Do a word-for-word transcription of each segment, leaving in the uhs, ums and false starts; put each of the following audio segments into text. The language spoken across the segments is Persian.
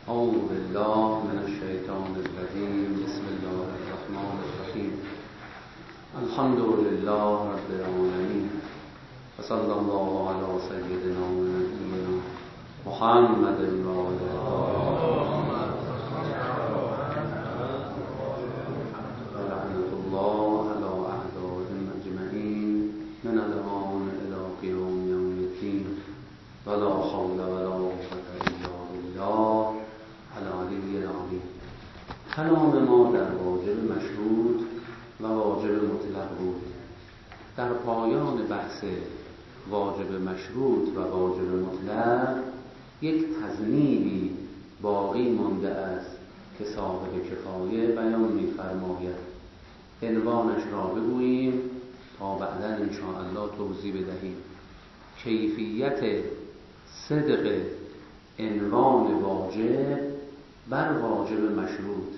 اعوذ بالله من الشیطان الرجیم. بسم الله الرحمن الرحیم. الحمد لله رب العالمین و صلی الله علی سیدنا و نبینا محمد و آله و لعنة الله علی اعدائهم اجمعین من الآن الی قیام یوم الدین ولا حول ولا قوة الا بالله العلی العظیم. کلام ما در واجب مشروط و واجب مطلق بود. در پایان بحث واجب مشروط و واجب مطلق یک تذنیبی باقی مانده است که صاحب کفایه بیان می‌فرماید. عنوانش را بگوییم تا بعداً ان شاء الله توضیح بدهیم. کیفیت صدق عنوان واجب بر واجب مشروط.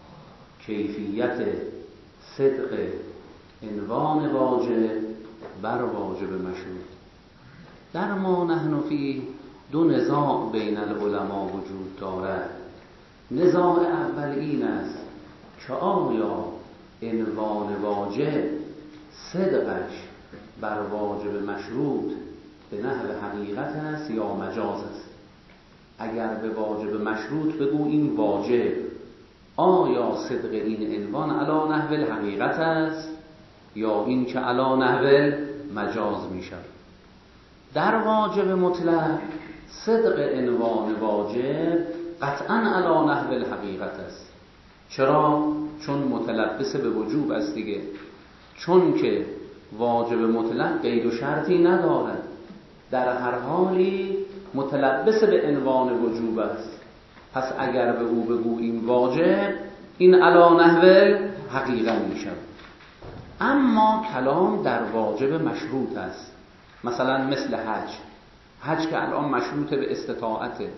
کیفیت صدق عنوان واجب بر واجب مشروط. در ما نحن فی دو نزاع بین العلماء وجود دارد. نزاع اول این است که آیا عنوان واجب صدقش بر واجب مشروط به نحو حقیقت است یا مجاز است. اگر به واجب مشروط بگو این واجب، آیا صدق این عنوان علی نحو الحقیقت است یا این که علی نحو مجاز می شود؟ در واجب مطلق صدق عنوان واجب قطعا علی نحو الحقیقت است. چرا؟ چون متلبس به وجوب است دیگه. چون که واجب مطلق قید و شرطی ندارد، در هر حالی متلبس به عنوان وجوب است. پس اگر به او بگوییم واجب، این علی نحو حقیقت می شود. اما کلام در واجب مشروط است. مثلا مثل حج. حج که الان مشروط به استطاعته.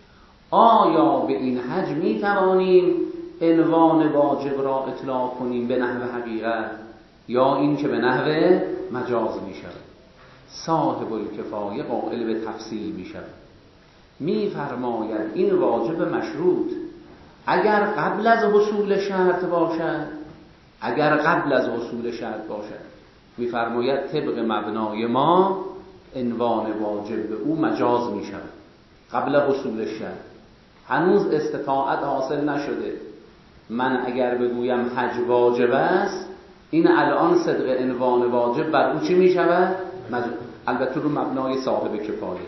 آیا به این حج می توانیم عنوان واجب را اطلاق کنیم به نحو حقیقت یا این که به نحو مجاز می شود؟ صاحب الکفایه قائل به تفصیل می شود. می فرماید این واجب مشروط اگر قبل از حصول شرط باشد، اگر قبل از حصول شرط باشد، می فرماید طبق مبنای ما عنوان واجب به او مجاز می شود. قبل حصول شرط هنوز استطاعت حاصل نشده، من اگر بگویم حج واجب است، این الان صدق عنوان واجب بر او چی می شود؟ مجاز. البته رو مبنای صاحب کفایه.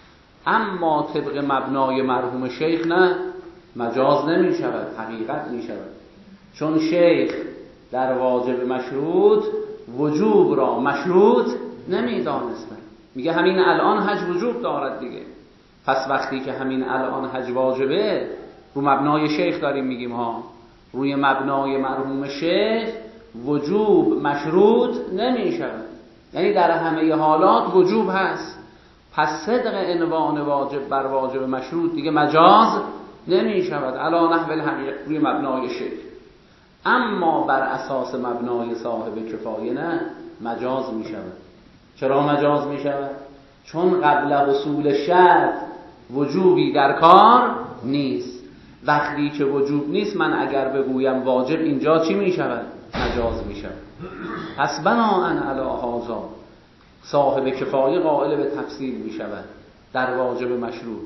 اما طبق مبنای مرحوم شیخ نه، مجاز نمی شود، حقیقت می شود. چون شیخ در واجب مشروط وجوب را مشروط نمی دانستن. میگه همین الان حج وجوب دارد دیگه. پس وقتی که همین الان حج واجبه، رو مبنای شیخ داریم میگیم ها، روی مبنای مرحوم شیخ وجوب مشروط نمی شود. یعنی در همه حالات وجوب هست. پس صدق عنوان واجب بر واجب مشروط دیگه مجاز نمی شود علی نحو الحقیقت روی مبنای شیخ. اما بر اساس مبنای صاحب کفایه نه، مجاز می شود. چرا مجاز می شود؟ چون قبل حصول شرط وجوبی در کار نیست. وقتی که وجوب نیست، من اگر بگویم واجب، اینجا چی می شود؟ مجاز می شود. پس بناءً علی هذا صاحب کفایه قائل به تفصیل می شود در واجب مشروط.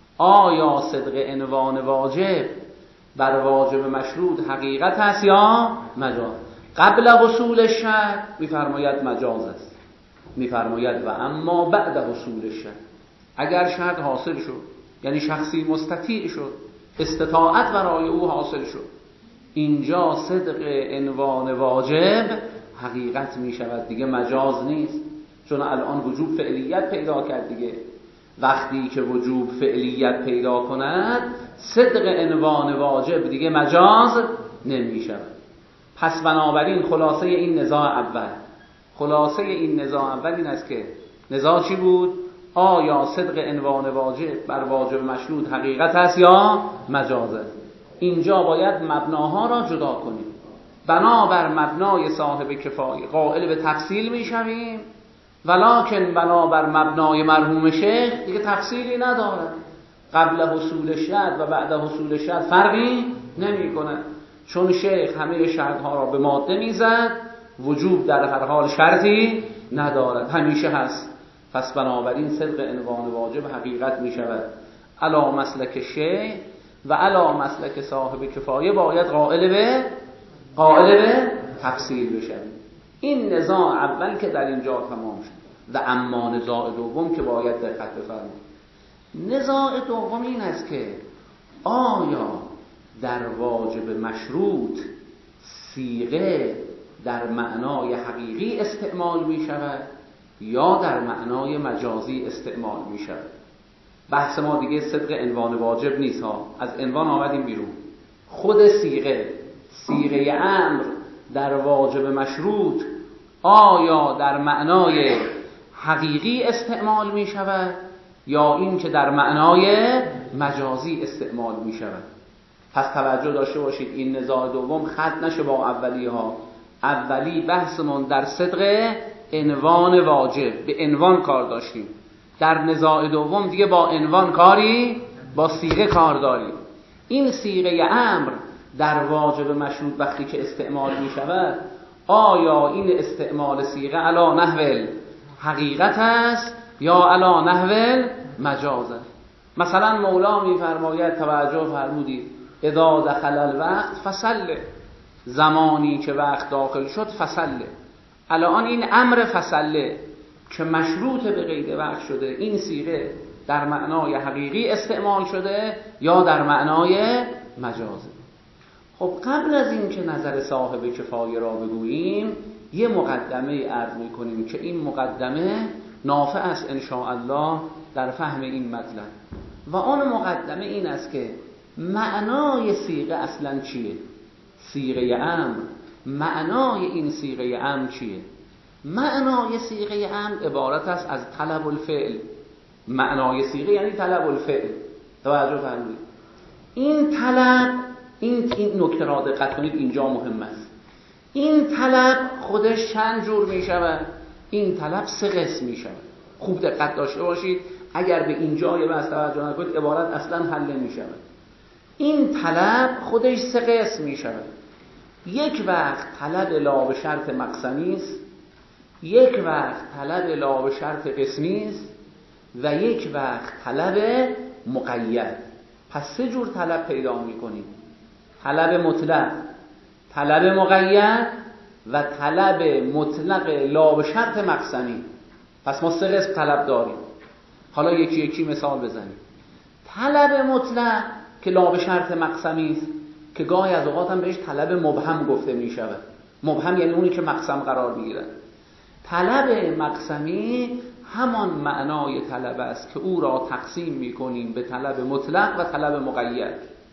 آیا صدق عنوان واجب بر واجب مشروط حقیقت است یا مجاز؟ قبل حصول شرط می فرماید مجاز است. می فرماید و اما بعد حصول شرط، اگر شرط حاصل شد، یعنی شخصی مستطیع شد، استطاعت برای او حاصل شد، اینجا صدق عنوان واجب حقیقت می شود دیگه، مجاز نیست. چون الان وجوب فعلیت پیدا کرد دیگه. وقتی که وجوب فعلیت پیدا کند، صدق عنوان واجب دیگه مجاز نمی شود. پس بنابراین خلاصه این نزاع اول خلاصه این نزاع اول این است که نزاع چی بود؟ آیا صدق عنوان واجب بر واجب مشروط حقیقت است یا مجاز است؟ اینجا باید مبناها را جدا کنیم. بنابر مبنای صاحب کفایه قائل به تفصیل میشویم، ولکن بنابر مبنای مرحوم شیخ دیگه تفصیلی ندارد. قبل حصول شرط و بعد حصول شرط فرقی نمی کنه، چون شیخ همه شرطها را به ماده میزد، وجوب در هر حال شرطی ندارد، همیشه هست. پس بنابراین صدق عنوان واجب حقیقت می شود. علا مسلک شیخ و علا مسلک صاحب کفایه باید قائل به قائل به تفصیل بشه. این نزاع اول که در اینجا تمام شد و اما نزاع دوم که باید دقت بفرمایید. نزاع دوم این است که آیا در واجب مشروط صیغه در معنای حقیقی استعمال می شود یا در معنای مجازی استعمال می شود؟ بحث ما دیگه صدق عنوان واجب نیست ها، از عنوان آمدیم بیرون. خود صیغه صیغه امر در واجب مشروط آیا در معنای حقیقی استعمال می شود یا این که در معنای مجازی استعمال می شود؟ پس توجه داشته باشید این نزاع دوم خلط نشه با اولی ها. اولی بحثمون در صدق عنوان واجب، به عنوان کار داشتیم. در نزاع دوم دیگه با عنوان کاری، با صیغه کار داریم. این صیغه امر در واجب مشروط وقتی که استعمال می شود آیا این استعمال صیغه علی نحو حقیقت است یا علی نحو مجاز است؟ مثلا مولا می فرماید، توجه فرمودید، اذا دخل الوقت فصل، زمانی که وقت داخل شد فصل. الان این امر فصل که مشروط به قید وقت شده، این صیغه در معنای حقیقی استعمال شده یا در معنای مجازه؟ خب قبل از این که نظر صاحب کفایه را بگوییم یه مقدمه عرض می‌کنیم که این مقدمه نافع است ان شاء الله در فهم این مطلب. و آن مقدمه این است که معنای صیغه اصلا چیه؟ صیغه امر، معنای این صیغه امر چیه؟ معنای صیغه امر عبارت است از طلب الفعل. معنای صیغه یعنی طلب الفعل. توجه فرمایید. این طلب، این این نکته را دقت کنید، اینجا مهم است. این طلب خودش چند جور می شود؟ این طلب سه قسم می شود. خوب دقت داشته باشید، اگر به اینجا یه بحث توجه نکنید عبارت اصلا حل نمی شود. این طلب خودش سه قسم می شود. یک وقت طلب لا به شرط مقسمی است، یک وقت طلب لا به شرط قسمی است و یک وقت طلب مقید. پس سه جور طلب پیدا می‌کنیم: طلب مطلق، طلب مقید و طلب مطلق لا به شرط مقسمی. پس ما سه قسم طلب داریم. حالا یکی یکی مثال بزنیم. طلب مطلق که لا به شرط مقسمی است، که گاهی از اوقات هم بهش طلب مبهم گفته می شود. مبهم یعنی اونی که مقسم قرار میگیرد. طلب مقسمی همان معنای طلب است که او را تقسیم می کنیم به طلب مطلق و طلب مقید.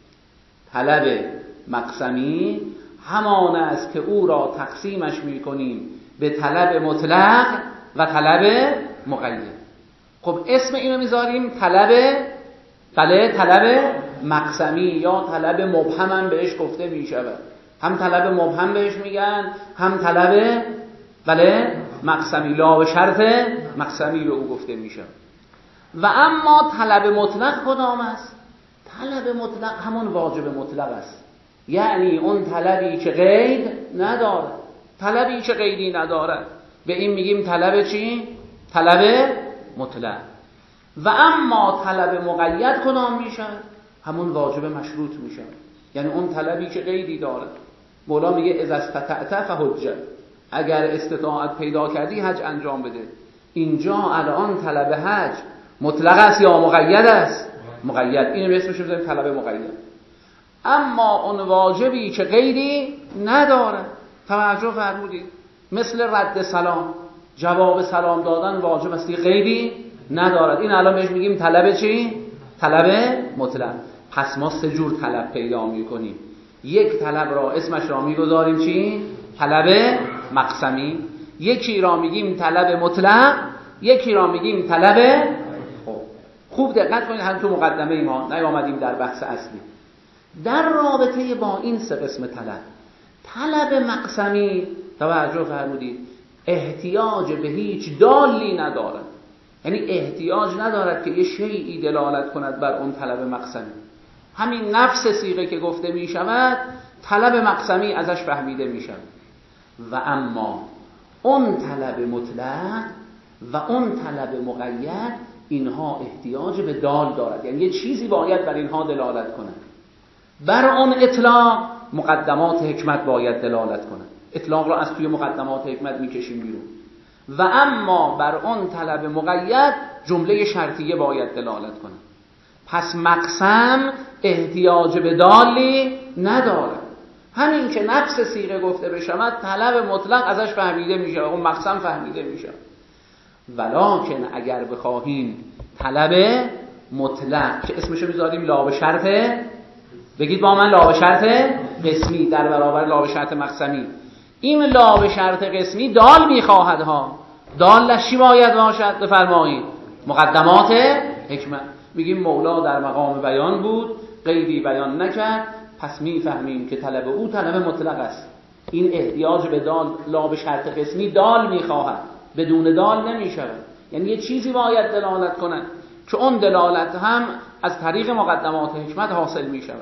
طلب مقسمی همان است که او را تقسیمش می کنیم به طلب مطلق و طلب مقید. خب اسم اینو میذاریم طلب بله طلب مقسمی یا طلب مبهم هم بهش گفته می شود. هم طلب مبهم بهش میگن، هم طلب بله مقسمی لا به شرط مقسمی به او گفته می شود. و اما طلب مطلق کدام است؟ طلب مطلق همون واجب مطلق است، یعنی اون طلبی که قید نداره، طلبی که قیدی نداره، به این میگیم طلب چی؟ طلب مطلق. و اما طلب مقید کدام میشه؟ همون واجب مشروط میشه، یعنی اون طلبی که قیدی داره. مولا میگه اذا استطعت فحج، اگر استطاعت پیدا کردی حج انجام بده. اینجا الان طلب حج مطلق است یا مقید است؟ مقید. اینو اسمش رو بزنیم طلب مقید. اما اون واجبی که قیدی نداره، توجه فرمودید، مثل رد سلام، جواب سلام دادن واجب است، قیدی ندارد. این الان بهش میگیم طلب چی؟ طلب مطلق. پس ما سه جور طلب پیدا میکنیم. یک طلب را اسمش را میگذاریم چی؟ طلب مقسمی. یکی را میگیم طلب مطلق، یکی را میگیم طلب. خب خوب دقت کنید، هم تو مقدمه ما نیامدیم در بحث اصلی. در رابطه با این سه قسم طلب، طلب مقسمی توجه فرمودید احتیاج به هیچ دالی ندارد. یعنی احتیاج ندارد که یه شیئی دلالت کند بر اون طلب مقسمی. همین نفس صیغه که گفته می شود طلب مقسمی ازش فهمیده می شود. و اما اون طلب مطلق و اون طلب مقید اینها احتیاج به دال دارد، یعنی یه چیزی باید بر اینها دلالت کند. بر اون اطلاق مقدمات حکمت باید دلالت کند. اطلاق را از توی مقدمات حکمت میکشیم بیرون. و اما بر اون طلب مقید جمله شرطیه باید دلالت کند. پس مقسم احتیاج به دالی ندارد. همین که نفس صیغه گفته بشود طلب مطلق ازش فهمیده میشه، اون مقسم فهمیده میشه. ولکن اگر بخواهیم طلب مطلق که اسمشو میذاریم لا به شرط، بگید با من لا به شرط قسمی در برابر لا به شرط مقسمی، این لا به شرط قسمی دال میخواهد ها. دالش چی باید باشد؟ بفرمایید مقدمات حکمت. میگیم مولا در مقام بیان بود، قیدی بیان نکرد، پس میفهمیم که طلب او طلب مطلق است. این احتیاج به دال لا به شرط قسمی دال میخواهد، بدون دال نمیشود. یعنی یه چیزی باید دلالت کنه که اون دلالت هم از طریق مقدمات حکمت حاصل میشود.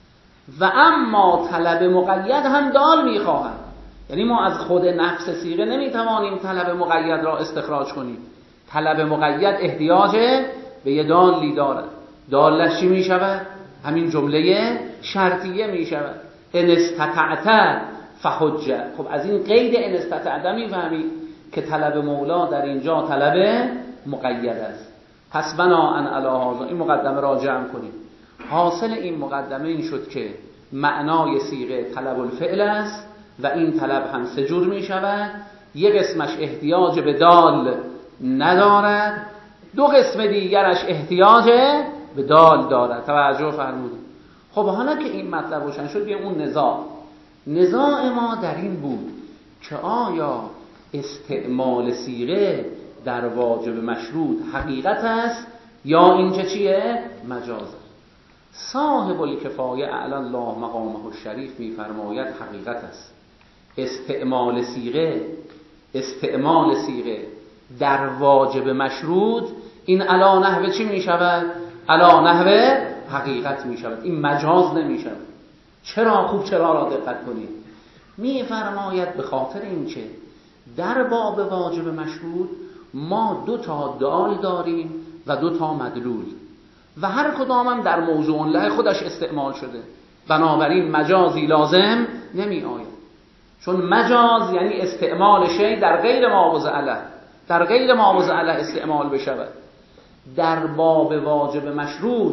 و اما طلب مقید هم دال میخواهد، یعنی ما از خود نفس صیغه نمیتوانیم طلب مقید را استخراج کنیم. طلب مقید احتیاج به یه دالی دارد. دالش چی میشود؟ همین جمله شرطیه میشود. ان استطعت فحجه. خب از این قید ان استطعت میفهمید که طلب مولا در اینجا طلب مقید است. پس بناءً علی هذا این مقدمه را جمع کنیم. حاصل این مقدمه این شد که معنای صیغه طلب الفعل است و این طلب هم سه جور می شود. یک قسمش احتیاج به دال ندارد، دو قسم دیگرش احتیاج به دال دارد. توجه فرمودید. خب حالا که این مطلب روشن شد، بیایم اون نزاع نزاع ما در این بود که آیا استعمال صیغه در واجب مشروط حقیقت است یا اینکه چیه؟ مجاز. صاحب الکفایه اعلی الله مقامه الشریف میفرماید حقیقت است. استعمال صیغه استعمال صیغه در واجب مشروط این علی نحو چی می شود؟ علی نحو حقیقت می شود، این مجاز نمی شود. چرا؟ خوب چرا را دقت کنید. میفرماید به خاطر اینکه در باب واجب مشروط ما دو تا دال داریم و دو تا مدلول و هر کدام هم در موضوع له خودش استعمال شده، بنابراین مجازی لازم نمی آید. چون مجاز یعنی استعمال شی در غیر معوض علیه، در غیر معوض علیه استعمال بشود. در باب واجب مشروط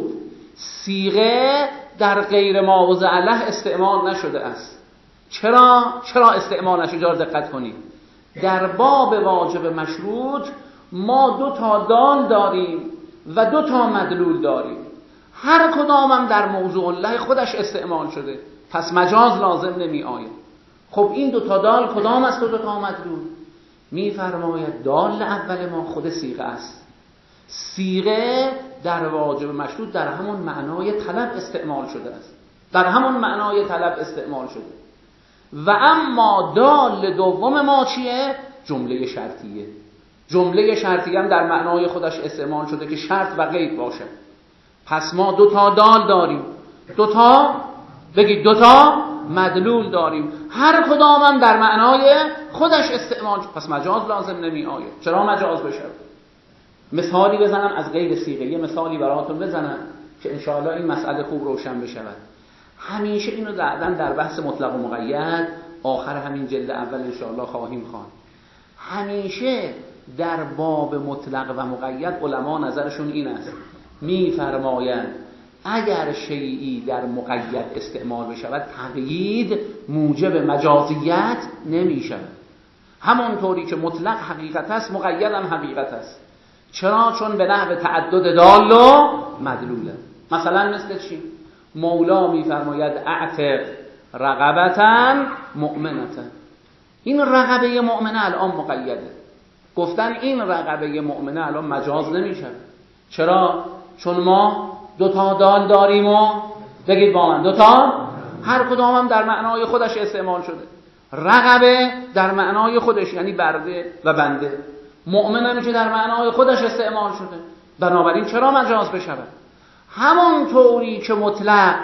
صیغه در غیر معوض علیه استعمال نشده است. چرا؟ چرا استعمال نشده؟ جا دقت کنید. در باب واجب مشروط ما دو تا دال داریم و دو تا مدلول داریم، هر کدام هم در موضوع له خودش استعمال شده، پس مجاز لازم نمی آید. خب این دو تا دال کدام است و دو تا مدلول؟ میفرماید دال اول ما خود صیغه است. صیغه در واجب مشروط در همون معنای طلب استعمال شده است، در همون معنای طلب استعمال شده. و اما دال دوم ما چیه؟ جمله شرطیه. جمله شرطیه هم در معنای خودش استعمال شده که شرط و قید باشه. پس ما دو تا دال داریم، دو تا بگید دو تا مدلول داریم، هر کدام هم در معنای خودش استعمال شده، پس مجاز لازم نمی آید. چرا مجاز بشه؟ مثالی بزنم از غیر صیغه، یه مثالی براتون بزنم که انشاءالله این مسئله خوب روشن بشود. همیشه اینو بعداً در بحث مطلق و مقید آخر همین جلد اول انشاءالله خواهیم خواند. همیشه در باب مطلق و مقید علما نظرشون این است، میفرمایند اگر شیئی در مقید استعمال بشود تقیید موجب مجازیت نمی شود. همونطوری که مطلق حقیقت است مقید هم حقیقت است. چرا؟ چون به نحو تعدد دال و مدلوله. مثلا مثل چی؟ مولا میفرماید اعتق رقبتن مؤمنتن. این رقبه مؤمنه الان مقیده، گفتن این رقبه مؤمنه الان مجاز نمیشه. چرا؟ چون ما دو تا دال داریم و بگید با من دو تا، هر کدام هم در معنای خودش استعمال شده. رقبه در معنای خودش یعنی برده و بنده، مؤمنم که در معنای خودش استعمال شده، بنابراین چرا مجاز بشود؟ همون طوری که مطلق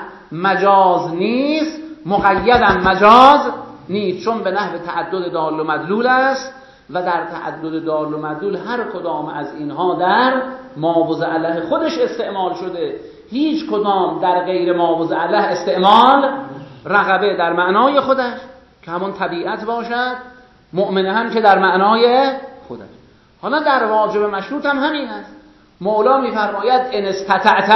مجاز نیست، مقیدم مجاز نیست، چون به نحو تعدد دال و مدلول است و در تعدد دال و مدلول هر کدام از اینها در ماوضع علیه خودش استعمال شده، هیچ کدام در غیر ماوضع علیه استعمال. رغبه در معنای خودش که همون طبیعت باشد، مؤمنه هم که در معنای خودش. حالا در واجب مشروط هم همین است. مولا میفرماید ان استطعت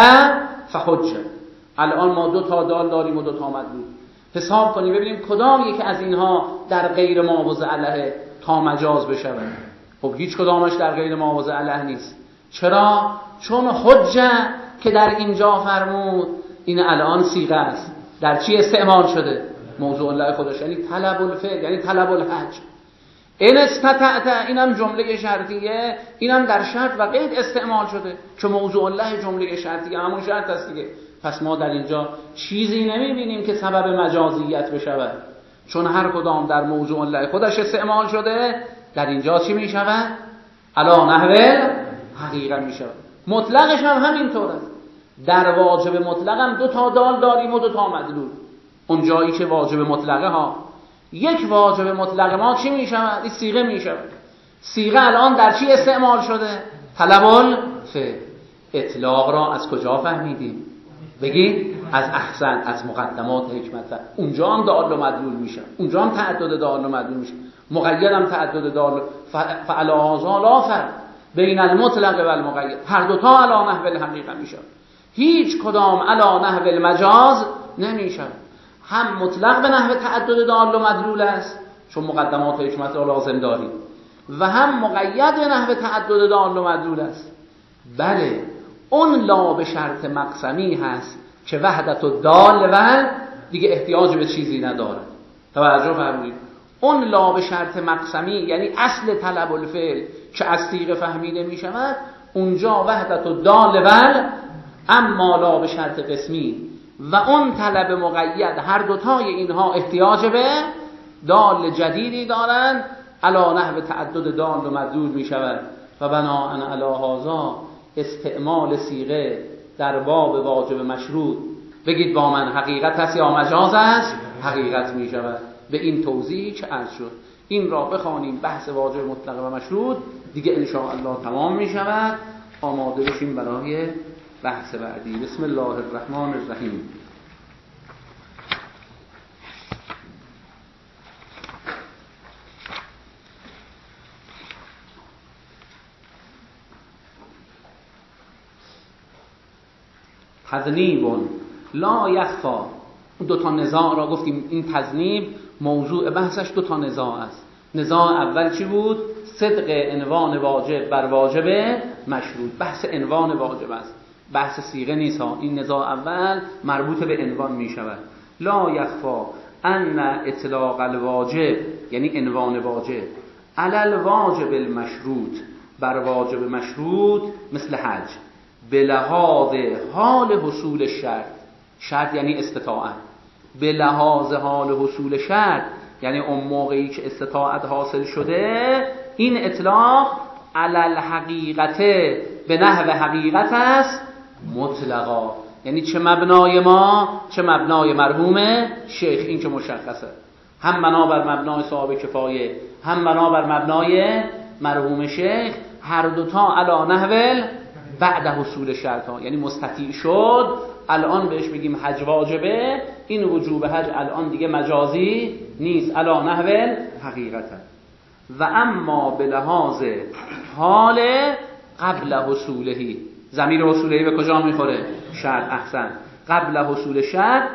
فحج. الان ما دو تا دال داریم و دو تا مدلول، حساب کنیم ببینیم کدام یک از اینها در غیر ماوضع علیه تا مجاز بشود. خب هیچ کدامش در غیر ماوضع علیه نیست. چرا؟ چون حجه که در اینجا فرمود این الان صیغه است، در چی استعمال شده؟ موضوع الله خودش، یعنی طلب الفعل، یعنی طلب الحج. ان استطعت اینم جمله شرطیه، اینم در شرط و قید استعمال شده که موضوع الله جمله شرطیه همون شرط است دیگه. پس ما در اینجا چیزی نمیبینیم که سبب مجازیت بشود، چون هر کدام در موضوع الله خودش استعمال شده. در اینجا چی میشود؟ علا نحو حقیقه میشود. مطلقش هم همینطور است. در واجب مطلق هم دو تا دال داریم و دو تا مدلول. اون جایی که واجب مطلقه ها، یک واجب مطلق ما چی میشود؟ این صیغه میشود. صیغه الان در چی استعمال شده؟ طلب الفعل. اطلاق را از کجا فهمیدیم؟ بگید از احسن، از مقدمات حکمت. اونجا هم دال و مدلول میشه، اونجا هم تعدد دال و مدلول میشه، مقید هم تعدد دال. فعلی هذا لا فرق بین المطلق و المقید، هر دوتا علی نحو الحقیقه میشه، هیچ کدام علی نحو المجاز نمیشه. هم مطلق به نحو تعدد دال و مدلول است چون مقدمات حکمت را لازم داریم، و هم مقید به نحو تعدد دال و مدلول است. بله اون لا به شرط مقسمی هست که وحدت و دال و دیگه احتیاج به چیزی نداره. توجه فرمایید، اون لا به شرط مقسمی یعنی اصل طلب الفعل که از صیغه فهمیده می شود، اونجا وحدت و دال و اما لا به شرط قسمی و اون طلب مقید، هر دوتای اینها احتیاج به دال جدیدی دارند علا نحو تعدد دال و مدلول می شود. و بناء علی هذا استعمال صیغه در باب واجب مشروط، بگید با من حقیقت است یا مجاز است؟ حقیقت می شود. به این توضیحی که عرض شد این را بخوانیم، بحث واجب مطلق و مشروط دیگه ان شاء الله تمام می شود. آماده بشیم برای بحث بعدی. بسم الله الرحمن الرحیم. تذنیب لا یخفا. دو تا نزاع را گفتیم، این تذنیب موضوع بحثش دو تا نزاع است. نزاع اول چی بود؟ صدق عنوان واجب بر واجب مشروط. بحث عنوان واجب است، بحث صیغه نیست ها. این نزاع اول مربوط به عنوان می شود. لا یخفا ان اطلاق الواجب یعنی عنوان واجب علی الواجب المشروط، بر واجب مشروط مثل حج، به لحاظ حال حصول شرط. شرط یعنی استطاعت. به لحاظ حال حصول شرط یعنی اون موقعی که استطاعت حاصل شده، این اطلاق علی الحقیقت به نحو حقیقت است مطلقا. یعنی چه مبنای ما چه مبنای مرحوم شیخ، این که مشخصه، هم بنا بر مبنای صاحب کفایه هم بنا بر مبنای مرحوم شیخ، هر دوتا علی نحو بعد حصول شرط ها. یعنی مستطیع شد الان بهش بگیم حج واجبه، این وجوب حج الان دیگه مجازی نیست، علی نحو حقیقت. و اما به لحاظ حال قبل حصولهی، ضمیر حصولهی به کجا میخوره؟ شرط. احسن. قبل حصول شرط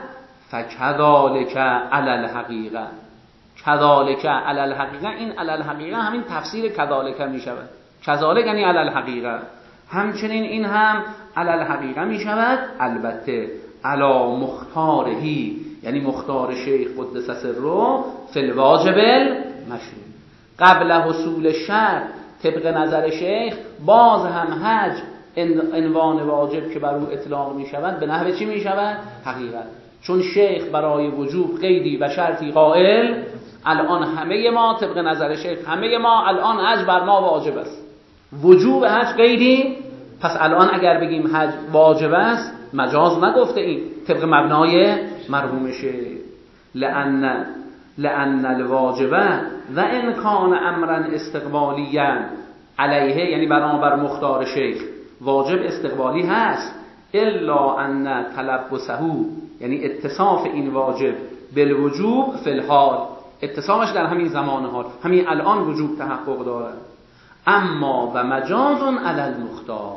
فکذالک علی الحقیقه. کذالک علی الحقیقه، این علی الحقیقه همین تفسیر کذالک میشود. کذالک یعنی علی الحقیقه، همچنین این هم علی الحقیقه می شود، البته علی مختارهی یعنی مختار شیخ قدس سره فی الواجب المشروط. قبل حصول شرط طبق نظر شیخ باز هم حج عنوان واجب که بر او اطلاق می شود به نحو چی می شود؟ حقیقت. چون شیخ برای وجوب قیدی و شرطی قائل الان همه ما طبق نظر شیخ همه ما الان حج بر ما واجب است. وجوب حج قیدی، پس الان اگر بگیم حج واجب است مجاز نگفته این طبق مبنای مرحوم شیخ. لأن لأن الواجب و ان کان امرا استقبالیا علیه، یعنی بنابر مختار شیخ واجب استقبالی هست، الا ان تلبسه، یعنی اتصاف این واجب بالوجوب فی الحال، اتصافش در همین زمان حال، همین الان وجوب تحقق دارد. اما و مجاز علی المختار،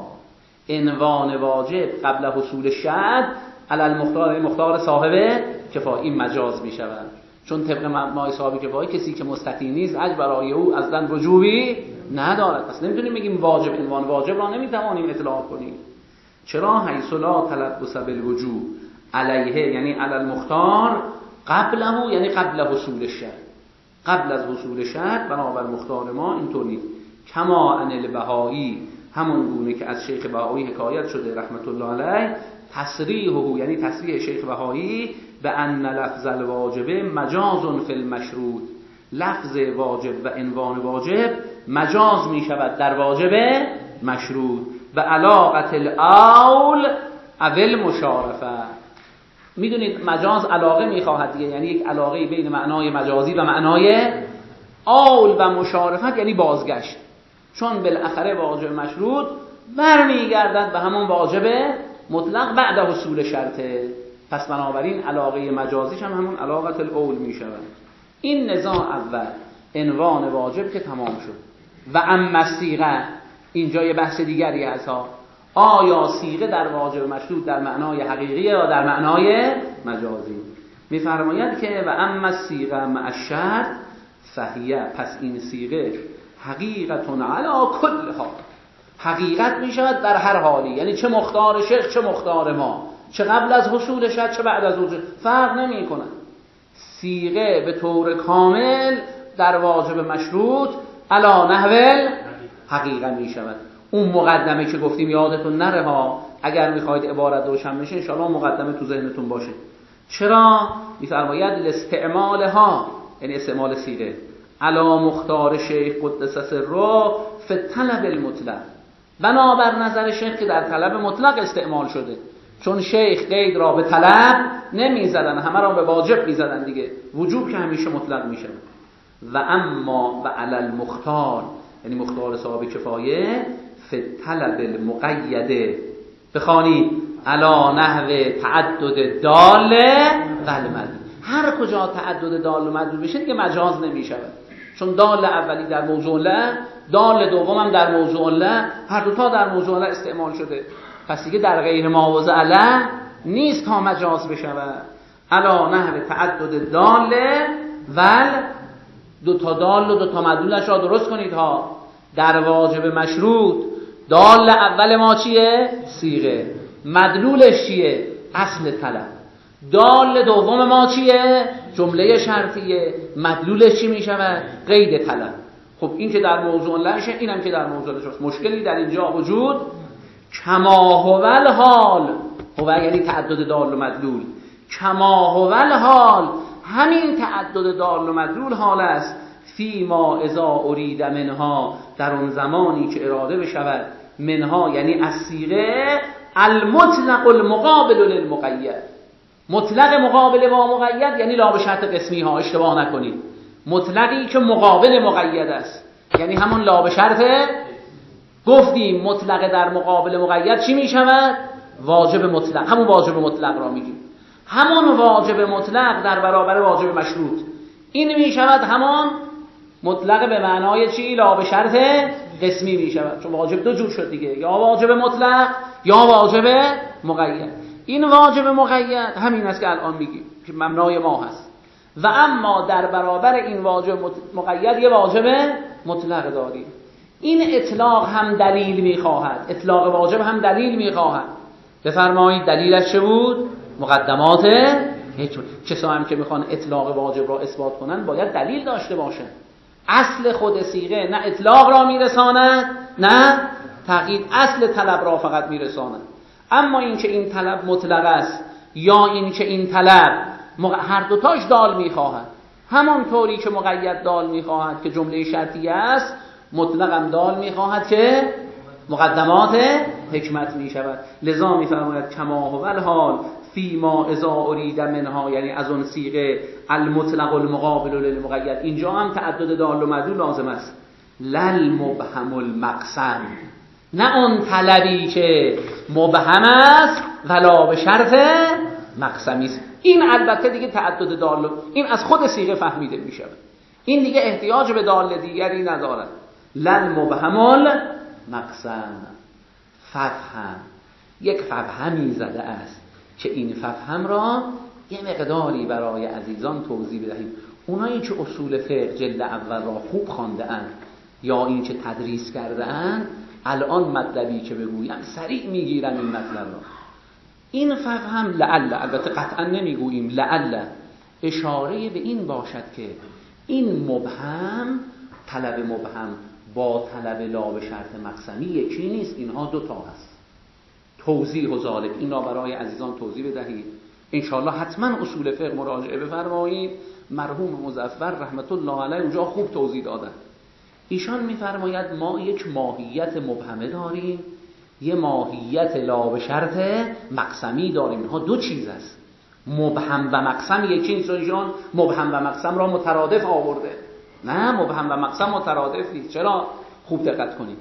عنوان واجب قبل حصول شرط علی المختار، مختار صاحب کفایی مجاز می شود، چون طبق مبنای صاحب کفایی کسی که مستطیع نیست حج برای او اصلا وجوبی ندارد. پس نمیتونیم بگیم واجب، عنوان واجب را نمیتوانیم اطلاق کنیم. چرا؟ حیث لا تلبس بالوجوب علیه، یعنی علی المختار قبله، یعنی قبل حصول شرط، قبل از حصول شرط بنابر مختار ما اینطور نیست. کما ان البهایی، همون گونه که از شیخ بهایی حکایت شده رحمت الله علیه، تصریحه، یعنی تصریح شیخ بهایی به ان لفظ الواجب مجاز فی المشروط، لفظ واجب و عنوان واجب مجاز می شود در واجب مشروط، به علاقت الاول اول مشارفه. میدونید مجاز علاقه میخواهد دیگه، یعنی یک علاقه بین معنای مجازی و معنای اول و مشارفت، یعنی بازگشت، چون بالاخره واجب مشروط برمیگردد به همون واجب مطلق بعد حصول شرطه. پس بنابراین علاقه مجازیش هم همون علاقت الاول میشود. این نزاع اول عنوان واجب که تمام شد. و اما صیغه، اینجا یه بحث دیگری هست ها، آیا صیغه در واجب مشروط در معنای حقیقی یا در معنای مجازی؟ میفرماید که و اما صیغه مع الشرط فهیه، پس این صیغه حقیقتون علی کل حال، حقیقت می شود در هر حالی، یعنی چه مختار شیخ چه مختار ما، چه قبل از حصول شرط چه بعد از حصول، فرق نمی کند. صیغه به طور کامل در واجب مشروط علی نحو حقیقت می شود. اون مقدمه که گفتیم یادتون نره ها، اگر میخواید عبارت روشن بشه ان شاءالله مقدمه تو ذهنتون باشه. چرا؟ میفرماید لاستعمالها، یعنی استعمال صیغه علی مختار شیخ قدس سره فی طلب المطلق، بنابر نظر شیخ که در طلب مطلق استعمال شده، چون شیخ قید را به طلب نمی زدن، همه را به واجب می زدن دیگه، وجوب که همیشه مطلق می شود. و اما و علی المختار، یعنی مختار صاحب کفایه فی طلب المقیده، بخوانید علی نحو تعدد دال و المدلول، هر کجا تعدد دال و مدلول بشه دیگه مجاز نمی شود، چون دال اولی در موضوع له، دال دوم هم در موضوع له، هر دوتا در موضوع له استعمال شده، پس دیگه در غیر مواضع له نیست تا مجاز بشود. علی نحو تعدد دال و دو تا دال و دو تا مدلولش را درست کنید ها. در واجب مشروط دال اول ما چیه؟ صیغه. مدلولش چیه؟ اصل طلب. دال دوم ما چیه؟ جمله شرطیه. مدلولش چی می شود؟ قید طلب. خب این که در موضوع لشه، اینم که در موضوع لشه. مشکلی در اینجا وجود کما هو الحال، هو یعنی تعدد دال و مدلول، کما هو الحال، همین تعدد دال و مدلول حال است فی ما اذا ارید منها، در اون زمانی که اراده بشود منها یعنی از صیغه المطلق المقابل للمقید، مطلق مقابل با مقید یعنی لا به شرط قسمی ها، اشتباه نکنید، مطلقی که مقابل مقید است یعنی همون لا به شرط. گفتیم مطلق در مقابل مقید چی می شود؟ واجب مطلق، همون واجب مطلق را میگیم، همون واجب مطلق در برابر واجب مشروط، این می شود همون مطلق به معنای چی؟ لا به شرط قسمی می شود، چون واجب دو جور شد دیگه، یا واجب مطلق یا واجب مقید. این واجب مقید همین است که الان میگیم که مبنای ما هست. و اما در برابر این واجب مقید یه واجب مطلق داریم. این اطلاق هم دلیل میخواهد، اطلاق واجب هم دلیل میخواهد. بفرمایید دلیلش چه بود؟ مقدمات حکمت. کسا هم که میخوان اطلاق واجب را اثبات کنن باید دلیل داشته باشن. اصل خود صیغه نه اطلاق را میرساند نه تقیید، اصل طلب را فقط میرساند. اما این که این طلب مطلق است یا این که این طلب هر دوتاش دال میخواهد، همانطوری که مقید دال میخواهد که جمله شرطیه است، مطلقم دال میخواهد که مقدمات حکمت میشود. لذا میفرماید کما هو الحال فی ما اذا ارید منها، یعنی از اون صیغه المطلق المقابل للمقید. اینجا هم تعدد دال و مدلول لازم است. لل مبهم المقسم، نه اون طلبی که مبهم است ولا به شرط مقسمی است. این البته دیگه تعدد دال، این از خود صیغه فهمیده می شود، این دیگه احتیاج به دال دیگری ندارد. لل مبهم المقسم ففهم، یک ففهمی زده است که این ففهم را یه مقداری برای عزیزان توضیح بدهیم. اونایی که اصول فقه جلد اول را خوب خوانده اند یا این که تدریس کرده اند، الان مطلبی که بگویم سریع میگیرن این مطلب را. این فهم لعل، البته قطعا نمیگوییم لعل، اشاره به این باشد که این مبهم، طلب مبهم با طلب لا به شرط مقسمی یکی نیست، اینها دوتا هست. توضیح و ذالک، این را برای عزیزان توضیح بدهید. انشاءالله حتما اصول فقه مراجعه بفرمایید. مرحوم مظفر رحمت الله علیه اونجا خوب توضیح دادن. ایشان میفرماید ما یک ماهیت مبهمه داریم، یه ماهیت لا به شرط مقسمی داریم. اینها دو چیز است. مبهم و مقسم یکی نیست. ایشان مبهم و مقسم را مترادف آورده. نه، مبهم و مقسم مترادف نیست. چرا؟ خوب دقت کنید.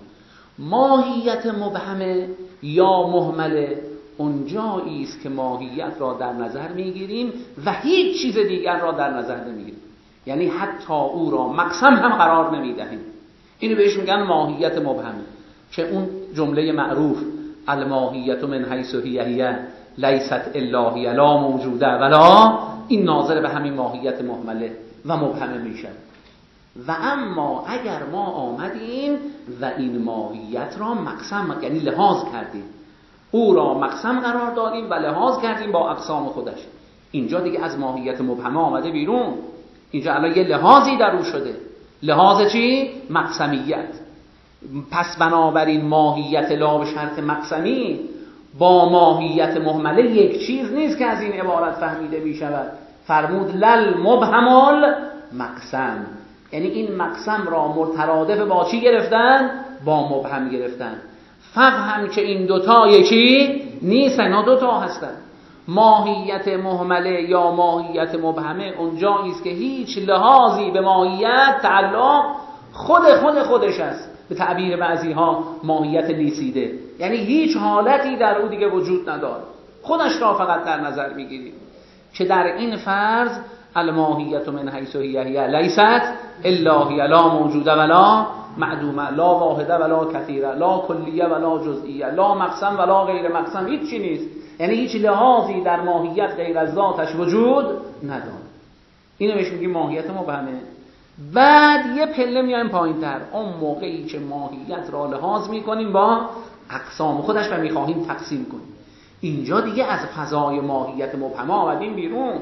ماهیت مبهمه یا مهمله اونجایی است که ماهیت را در نظر میگیریم و هیچ چیز دیگر را در نظر نمیگیریم، یعنی حتی او را مقسم هم قرار نمیدهیم. اینو بهش میگن ماهیت مبهمه، که اون جمله معروف الماهیت من حیث هی هی لیست الا هی لا موجوده ولا، این ناظر به همین ماهیت مهمله و مبهمه میشه. و اما اگر ما آمدیم و این ماهیت را مقسم، یعنی لحاظ کردیم، او را مقسم قرار دادیم و لحاظ کردیم با اقسام خودش، اینجا دیگه از ماهیت مبهمه آمده بیرون. اینجا الان یه لحاظی در او شده. لحاظ چی؟ مقسمیت. پس بنابراین ماهیت لا به شرط مقسمی با ماهیت مهمله یک چیز نیست که از این عبارت فهمیده می شود. فرمود لل مبهم المقسم، یعنی این مقسم را مترادف با چی گرفتن؟ با مبهم گرفتن. فهم که این دوتا یکی نیست، اینا دوتا هستن. ماهیت مهمله یا ماهیت مبهمه اونجایی است که هیچ لحاظی به ماهیت تعلق خود خود خودش است. به تعبیر بعضی ها ماهیت لیسیده، یعنی هیچ حالتی در او دیگه وجود نداره، خودش را فقط در نظر میگیریم. که در این فرض الماهیت من حیث هی هی لیست الا هی لا موجوده ولا معدومه، لا واحده ولا کثیره، لا کلیه ولا جزئیه، لا مقسم ولا غیر مقسم، هیچ چی نیست. یعنی هیچ لحاظی در ماهیت غیر از ذاتش وجود نداره. اینو بهش میگیم ماهیت مبهمه. بعد یه پله میایم پایین‌تر، اون موقعی که ماهیت را لحاظ میکنیم با اقسام خودش و میخواهیم تقسیم کنیم. اینجا دیگه از فضای ماهیت مبهمه آمدیم بیرون.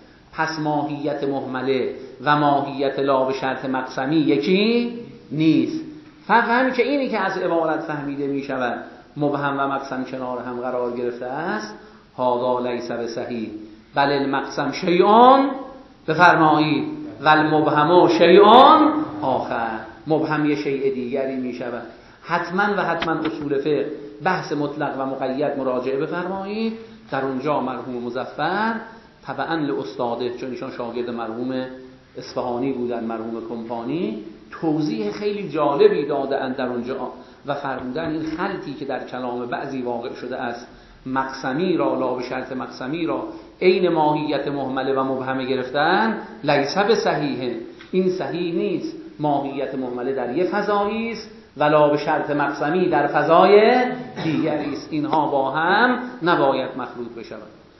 پس ماهیت مهمله و ماهیت لا به شرط مقسمی یکی نیست. فهم که اینی که از عبارت فهمیده می شود مبهم و مقسم کنار هم قرار گرفته است، هذا لیس بصحیح بل المقسم شیئون، بفرمایید و المبهم شیئون آخر، مبهم یه شیء دیگری می شود. حتما و حتما اصول فقه بحث مطلق و مقید مراجعه بفرمایید. در اونجا مرحوم مظفر طبعا لاستاده، چون ایشان شاگرد مرحوم اصفهانی بودن، مرحوم کمپانی، توضیح خیلی جالبی داده اند در اونجا و فرمودن این خلطی که در کلام بعضی واقع شده است، مقسمی را لا به شرط مقسمی را عین ماهیت مهمله و مبهمه گرفتن، لیس بصحیح، این صحیح نیست. ماهیت مهمله در یه فضایی است و لا به شرط مقسمی در فضای دیگری است. اینها با هم نباید مخلوط بشوند.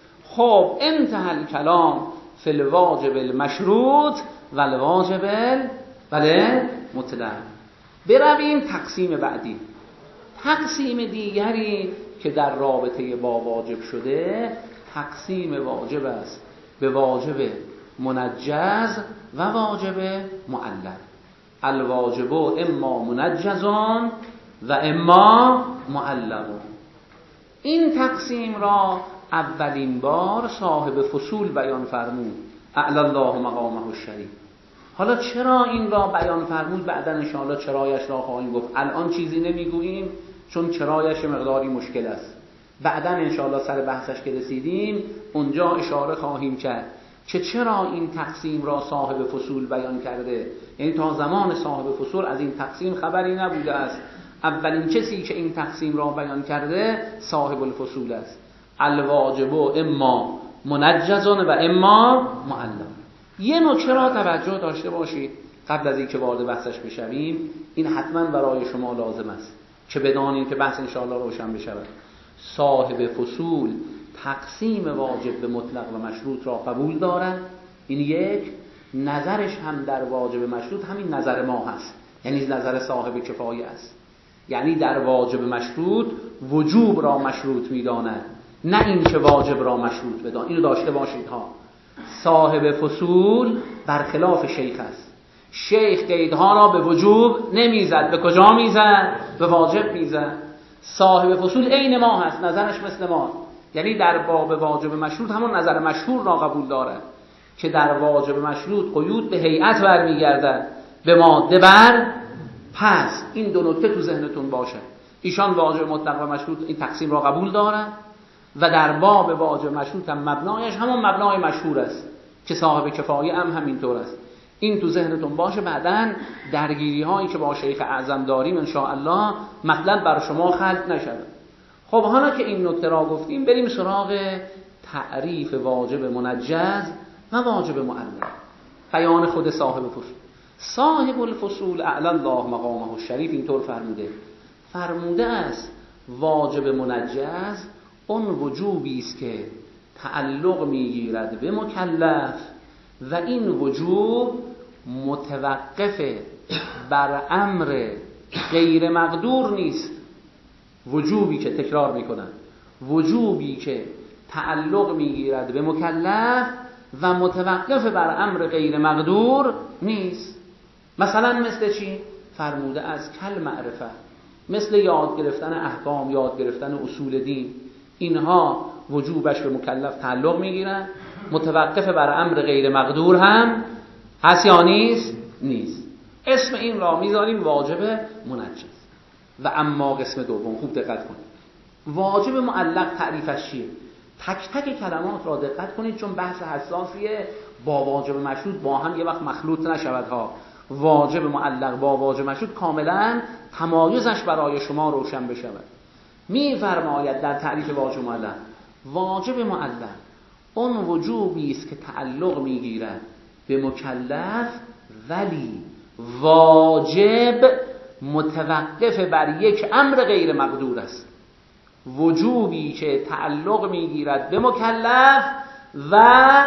خب انتهى الکلام فی الواجب المشروط و الواجب بله مطلق. برویم تقسیم بعدی. تقسیم دیگری که در رابطه با واجب شده، تقسیم واجب است به واجب منجز و واجب معلل. الواجب اما منجزون و اما معلل. این تقسیم را اولین بار صاحب فصول بیان فرمود، اعلی الله مقامه الشریف. حالا چرا این را بیان فرمود؟ بعداً انشاءالله چرایش را خواهیم گفت. الان چیزی نمیگوییم چون چرایش مقداری مشکل است. بعداً انشاءالله سر بحثش که رسیدیم اونجا اشاره خواهیم کرد که چرا این تقسیم را صاحب فصول بیان کرده. یعنی تا زمان صاحب فصول از این تقسیم خبری نبوده است. اولین کسی که این تقسیم را بیان کرده صاحب الفصول است. الواجب اما منجزون و اما معلم. یه نکته را توجه داشته باشید قبل از اینکه وارد بحثش بشویم، این حتما برای شما لازم است که بدانید که بحث انشاءالله روشن بشود. صاحب فصول تقسیم واجب به مطلق و مشروط را قبول دارد. این یک. نظرش هم در واجب مشروط همین نظر ما هست، یعنی نظر صاحب کفایه است. یعنی در واجب مشروط وجوب را مشروط می‌داند، نه این که واجب را مشروط بدان. اینو داشته باشید ها. صاحب فصول برخلاف شیخ است. شیخ قیدها را به وجوب نمیزد. به کجا میزد؟ به واجب میزد. صاحب فصول عین ما هست، نظرش مثل ما، یعنی در باب واجب مشروط همون نظر مشهور را قبول دارد که در واجب مشروط قیود به هیئت برمیگردد، به ماده بر. پس این دو نکته تو ذهنتون باشه. ایشان واجب مطلق و مشروط این تقسیم را قبول دارد و در باب واجب مشروط هم مبنایش همون مبنای مشهور است که صاحب کفایه هم همینطور است. این تو ذهنتون باشه. بعداً درگیری هایی که با شیخ اعظم داریم ان شاء الله مطلب بر شما خلط نشود. خب حالا که این نکته را گفتیم بریم سراغ تعریف واجب منجز و واجب معلق. بیان خود صاحب فصول. صاحب الفصول اعلی الله مقامه الشریف اینطور فرموده فرموده است واجب منجز اون وجوبی است که تعلق میگیرد به مکلف و این وجوب متوقف بر امر غیر مقدور نیست. وجوبی که تکرار میکنن وجوبی که تعلق میگیرد به مکلف و متوقف بر امر غیر مقدور نیست. مثلا مثل چی؟ فرموده از کل معرفه، مثل یاد گرفتن احکام، یاد گرفتن اصول دین. اینها وجوبش به مکلف تعلق میگیرن، متوقف بر امر غیر مقدور هم هست یا نیست؟ نیست. اسم این را میذاریم واجب منجز. و اما قسم دوم خوب دقت کنید. واجب معلق تعریفش چیه؟ تک تک کلمات را دقت کنید چون بحث حساسیه. با واجب مشروط با هم یه وقت مخلوط نشود ها. واجب معلق با واجب مشروط کاملا تمایزش برای شما روشن بشود. میفرماید در تعریف واجب معلق، واجب معلق اون وجوبی است که تعلق میگیرد به مکلف ولی واجب متوقف بر یک امر غیر مقدور است. وجوبی که تعلق میگیرد به مکلف و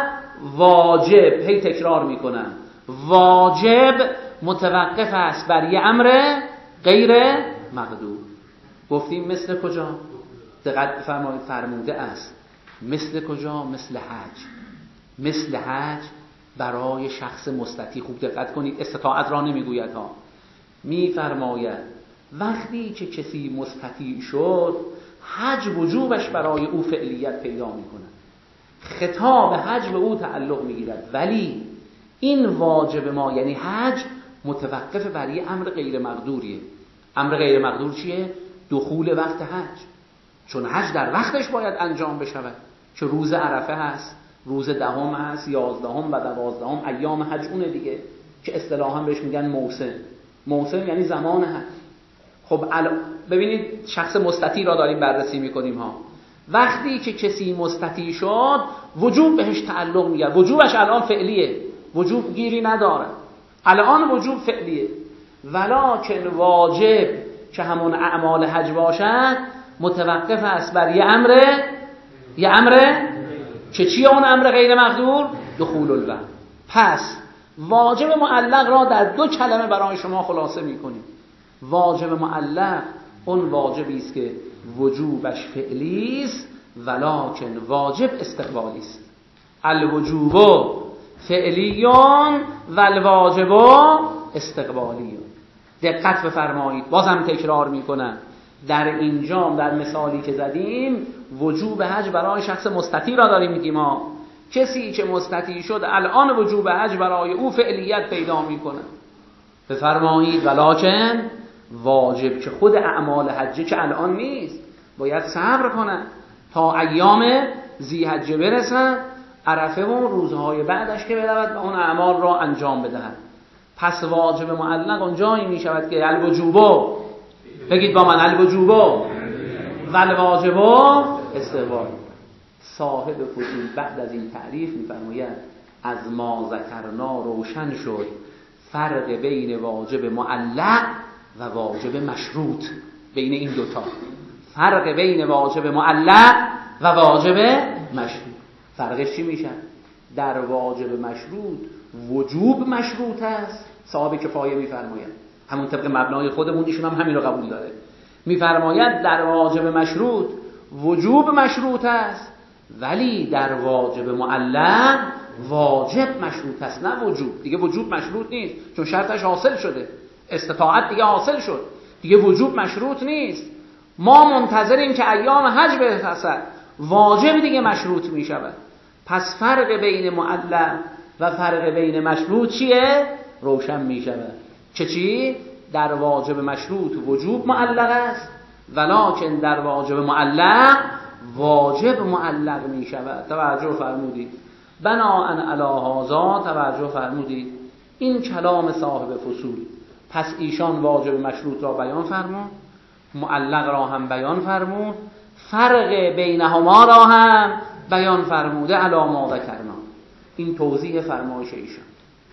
واجب، هی تکرار میکنم، واجب متوقف است بر یک امر غیر مقدور. گفتیم مثل کجا؟ دقت فرمایید فرموده است مثل کجا؟ مثل حج. مثل حج برای شخص مستطیع. خوب دقت کنید، استطاعت را نمیگوید ها. میفرماید وقتی که کسی مستطیع شد حج وجوبش برای او فعلیت پیدا میکنه، خطاب حج به او تعلق میگیرد. ولی این واجب ما یعنی حج متوقف بر یه امر غیر مقدوریه. امر غیر مقدور چیه؟ دخول وقت حج. چون حج در وقتش باید انجام بشود که روز عرفه هست، روز دهم هست، یازدهم و دوازدهم ایام حج اونه دیگه که اصطلاحا بهش میگن موسم. موسم یعنی زمان حج. خب ببینید شخص مستطیع را داریم بررسی میکنیم ها. وقتی که کسی مستطیع شد وجوب بهش تعلق میگه. وجوبش الان فعلیه، وجوب گیری نداره، الان وجوب فعلیه. ولکن واجب که همون اعمال حج باشد متوقف است بر یه امر یه امر که چیه اون امر غیر مقدور؟ دخول الوقت. پس واجب معلق را در دو کلمه برای شما خلاصه میکنیم. واجب معلق اون واجبی است که وجوبش فعلی است ولکن واجب استقبالی است. الوجوب فعلیون و الواجب استقبالیون. دقت بفرمایید، بازم تکرار میکنم. در اینجا در مثالی که زدیم وجوب حج برای شخص مستطیع را داریم میگیم ما کسی که مستطیع شد الان وجوب حج برای او فعلیت پیدا میکنه. بفرمایید ولکن واجب که خود اعمال حج که الان نیست، باید صبر کنن تا ایام ذی‌حجه برسن، عرفه و روزهای بعدش که برود و اون اعمال را انجام بدهد. پس واجب معلق اونجایی می شود که الوجوبو، بگید با من الوجوبو والواجبو استقبال. صاحب فصول بعد از این تعریف می فرماید از ما ذکرنا روشن شد فرق بین واجب معلق و واجب مشروط. بین این دوتا فرق بین واجب معلق و واجب مشروط. فرقش چی میشه؟ در واجب مشروط وجوب مشروط است. صاحب کفایه میفرماید، همون طبق مبنای خودمون، ایشون هم همین رو قبول داره، میفرماید در واجب مشروط وجوب مشروط است، ولی در واجب معلق واجب مشروط است نه وجوب. دیگه وجوب مشروط نیست چون شرطش حاصل شده، استطاعت دیگه حاصل شد، دیگه وجوب مشروط نیست. ما منتظریم که ایام حج برسد، واجب دیگه مشروط می شود. پس فرق بین معلق و فرق بین مشروط چیه؟ روشن می شود. چه چی؟ در واجب مشروط وجوب معلق است، ولکن در واجب معلق واجب معلق می شود. توجه فرمودید. بناءً علی هذا توجه فرمودید. این کلام صاحب فصول. پس ایشان واجب مشروط را بیان فرمود، معلق را هم بیان فرمود، فرق بینهما را هم بیان فرموده علی ما ذکرنا. این توضیح فرمایش ایشان.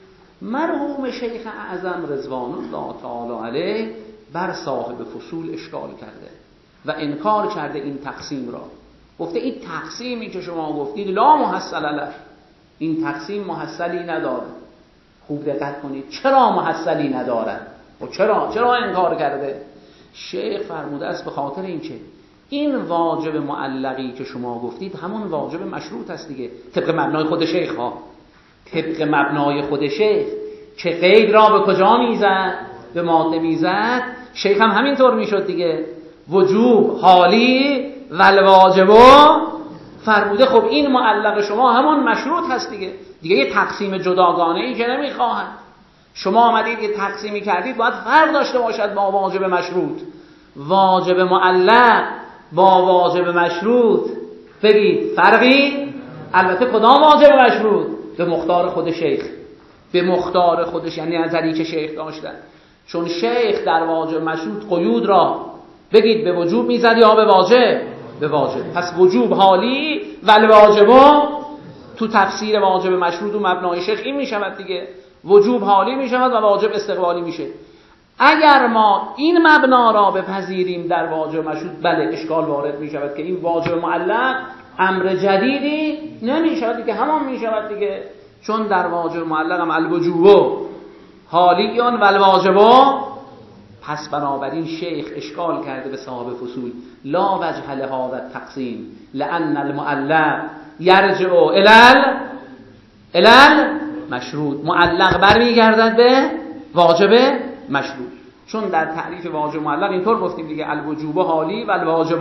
مرحوم شیخ اعظم رضوان الله تعالی علیه بر صاحب فصول اشکال کرده و انکار کرده این تقسیم را. گفته این تقسیمی که شما گفتید لا محصل له، این تقسیم محصلی نداره. خوب دقت کنید، چرا محصلی نداره و چرا چرا انکار کرده؟ شیخ فرموده است به خاطر این که این واجب معلقی که شما گفتید همون واجب مشروط است دیگه، طبق مبنای خود شیخ ها، طبق مبنای خود شیخ که قید را به کجا میزد؟ به ماده میزد. شیخ هم همینطور میشد دیگه، وجوب حالی و الواجب فرموده. خب این معلق شما همون مشروط هست دیگه، دیگه یه تقسیم جداگانه ای که نمیخواهند. شما آمدید یه تقسیمی کردید، باید فرق داشته باشد با واجب مشروط. واجب معلق با واجب مشروط بگید فرقی؟ البته کدام واجب مشروط؟ به مختار خود شیخ، به مختار خودش، یعنی نظری که شیخ داشتن. چون شیخ در واجب مشروط قیود را بگید به وجوب میزد یا به واجب؟ به واجب. پس وجوب حالی و الواجب تو تفسیر واجب مشروط و مبنای شیخ این میشود دیگه، وجوب حالی میشود و واجب استقبالی میشه. اگر ما این مبنا را بپذیریم در واجب مشروط، بله اشکال وارد میشود که این واجب معلق امر جدیدی نمیشود دیگه، همان میشود دیگه، چون در واجب معلق هم الوجوب حالیون و الواجب. پس بنابراین شیخ اشکال کرده به صاحب فصول لا وجه لهذا التقسیم لان المعلق یرجع الى الى مشروط. معلق برمیگردد به واجب مشروط، چون در تعریف واجب معلق اینطور گفتیم دیگه، الوجوب حالی و الواجب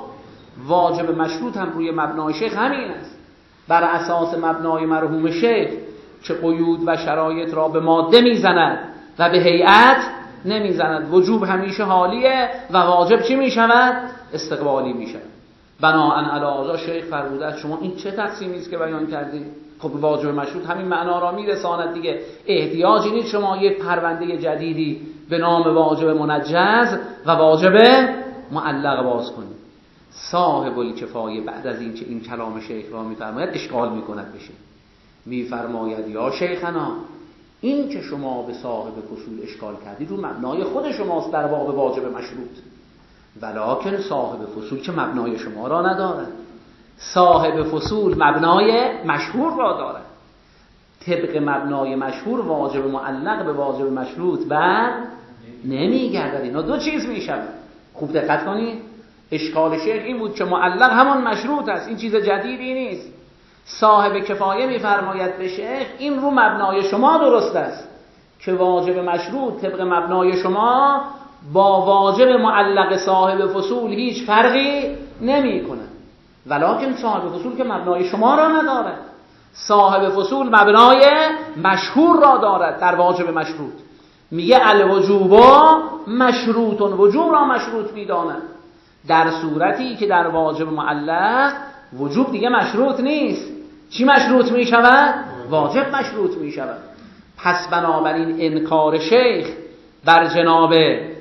واجب مشروط هم روی مبنای شیخ همین است، بر اساس مبنای مرحوم شیخ که قیود و شرایط را به ماده میزند و به هیئت نمیزند. وجوب همیشه حالیه و واجب چی میشود؟ استقبالی میشود. بناءً علی هذا شیخ فرموده است شما این چه تقسیمی است که بیان کردید؟ خب واجب مشروط همین معنا را میرساند دیگه، احتیاجی نیست شما یک پرونده جدیدی به نام واجب منجز و واجب معلق باز کنید. صاحب الکفایه بعد از این که این کلام شیخ را میفرماید اشکال میکند بشه، میفرماید یا شیخنا این که شما به صاحب فصول اشکال کردید رو مبنای خود شماست در باب واجب مشروط، ولکن صاحب فصول که مبنای شما را ندارد. صاحب فصول مبنای مشهور را دارد، طبق مبنای مشهور واجب معلق به واجب مشروط بر نمیگردد. اینا دو چیز میشود. خوب دقت کنید، اشکال شیخ این بود که معلق همان مشروط است، این چیز جدیدی نیست. صاحب کفایه میفرماید به شیخ این رو مبنای شما درست است که واجب مشروط طبق مبنای شما با واجب معلق صاحب فصول هیچ فرقی نمی کند، ولکن صاحب فصول که مبنای شما را ندارد. صاحب فصول مبنای مشهور را دارد در واجب مشروط. میگه الوجوب مشروطون، وجوب را مشروط میداند، در صورتی که در واجب معلق وجوب دیگه مشروط نیست. چی مشروط میشود؟ واجب مشروط میشود. پس بنابراین انکار شیخ بر جناب